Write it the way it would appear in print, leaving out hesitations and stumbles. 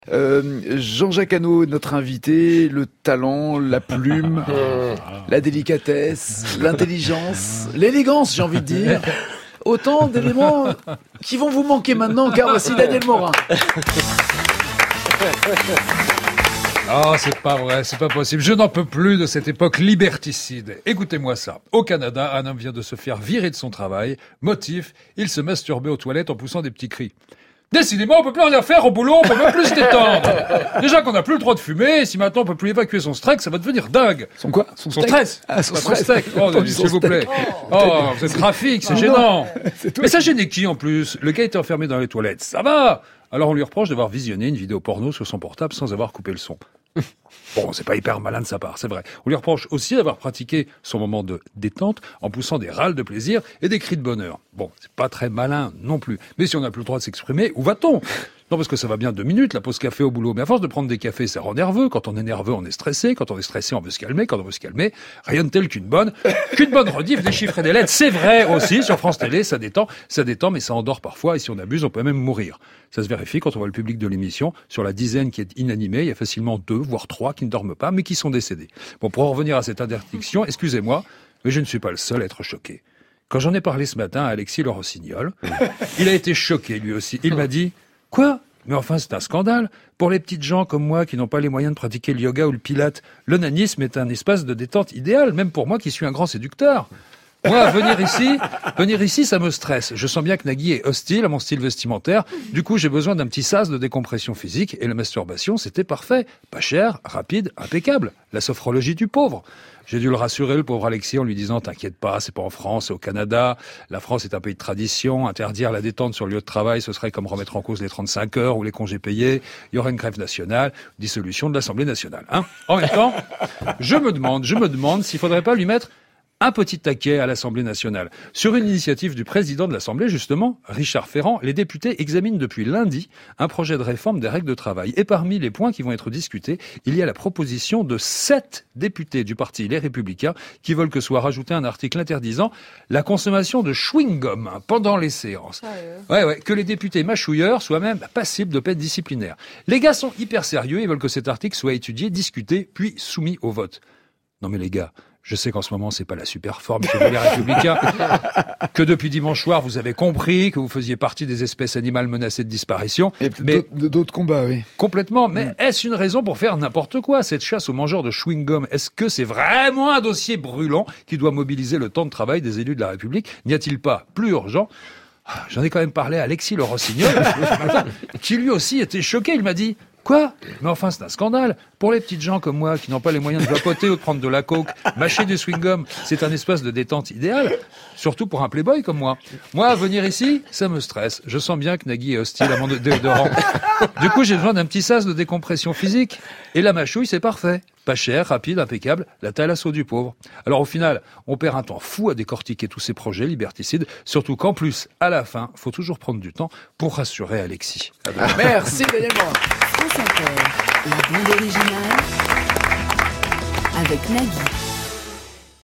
Jean-Jacques Hano, notre invité, le talent, la plume, la délicatesse, l'intelligence, l'élégance, j'ai envie de dire. Autant d'éléments qui vont vous manquer maintenant, car voici Daniel Morin. Ah, c'est pas vrai, c'est pas possible. Je n'en peux plus de cette époque liberticide. Écoutez-moi ça. Au Canada, un homme vient de se faire virer de son travail. Motif, il se masturbait aux toilettes en poussant des petits cris. Décidément, on peut plus rien faire au boulot, on peut même plus se détendre. Déjà qu'on n'a plus le droit de fumer, et si maintenant on peut plus évacuer son stress, ça va devenir dingue. Son quoi? Son stress. Ah, son Son stress. steak. Oh, s'il vous plaît. Oh, vous êtes graphique, c'est gênant. Mais ça gênait qui, en plus? Le gars était enfermé dans les toilettes. Ça va! Alors on lui reproche d'avoir visionné une vidéo porno sur son portable sans avoir coupé le son. Bon, c'est pas hyper malin de sa part, c'est vrai. On lui reproche aussi d'avoir pratiqué son moment de détente en poussant des râles de plaisir et des cris de bonheur. Bon, c'est pas très malin non plus. Mais si on n'a plus le droit de s'exprimer, où va-t-on? Non, parce que ça va bien 2 minutes, la pause café au boulot. Mais à force de prendre des cafés, ça rend nerveux. Quand on est nerveux, on est stressé. Quand on est stressé, on veut se calmer. Quand on veut se calmer, rien de tel qu'une bonne rediff des chiffres et des lettres. C'est vrai aussi, sur France Télé, ça détend, mais ça endort parfois. Et si on abuse, on peut même mourir. Ça se vérifie quand on voit le public de l'émission. Sur la dizaine qui est inanimée, il y a facilement 2, voire 3 qui ne dorment pas, mais qui sont décédés. Bon, pour en revenir à cette interdiction, excusez-moi, mais je ne suis pas le seul à être choqué. Quand j'en ai parlé ce matin à Alexis Le Rossignol, il a été choqué lui aussi. Il m'a dit « Quoi ? Mais enfin, c'est un scandale. Pour les petites gens comme moi qui n'ont pas les moyens de pratiquer le yoga ou le pilate, l'onanisme est un espace de détente idéal, même pour moi qui suis un grand séducteur. Moi, venir ici, ça me stresse. Je sens bien que Nagui est hostile à mon style vestimentaire. Du coup, j'ai besoin d'un petit sas de décompression physique et la masturbation, c'était parfait. Pas cher, rapide, impeccable. La sophrologie du pauvre. J'ai dû le rassurer, le pauvre Alexis, en lui disant « T'inquiète pas, c'est pas en France, c'est au Canada. La France est un pays de tradition. Interdire la détente sur le lieu de travail, ce serait comme remettre en cause les 35 heures ou les congés payés. Il y aurait une grève nationale, dissolution de l'Assemblée nationale. » En même temps, je me demande s'il faudrait pas lui mettre un petit taquet à l'Assemblée nationale. Sur une initiative du président de l'Assemblée, justement, Richard Ferrand, les députés examinent depuis lundi un projet de réforme des règles de travail. Et parmi les points qui vont être discutés, il y a la proposition de 7 députés du parti Les Républicains qui veulent que soit rajouté un article interdisant la consommation de chewing-gum pendant les séances. Ouais, que les députés mâchouilleurs soient même passibles de peine disciplinaire. Les gars sont hyper sérieux, ils veulent que cet article soit étudié, discuté, puis soumis au vote. Non mais les gars, je sais qu'en ce moment, c'est pas la super forme chez les Républicains, que depuis dimanche soir, vous avez compris que vous faisiez partie des espèces animales menacées de disparition. Et mais d'autres combats, oui. Complètement. Mais est-ce une raison pour faire n'importe quoi, cette chasse aux mangeurs de chewing-gum? Est-ce que c'est vraiment un dossier brûlant qui doit mobiliser le temps de travail des élus de la République? N'y a-t-il pas plus urgent? J'en ai quand même parlé à Alexis Le Rossignol, qui lui aussi était choqué. Il m'a dit... Quoi? Mais enfin, c'est un scandale. Pour les petites gens comme moi qui n'ont pas les moyens de vapoter ou de prendre de la coke, mâcher du chewing-gum, c'est un espace de détente idéal. Surtout pour un playboy comme moi. Moi, venir ici, ça me stresse. Je sens bien que Nagui est hostile à mon déodorant. Du coup, j'ai besoin d'un petit sas de décompression physique. Et la mâchouille, c'est parfait. Pas cher, rapide, impeccable, la taille à l'assaut du pauvre. Alors au final, on perd un temps fou à décortiquer tous ces projets liberticides, surtout qu'en plus, à la fin, faut toujours prendre du temps pour rassurer Alexis. Merci Daniel Morin. France Inter, la bande originale avec Nagui.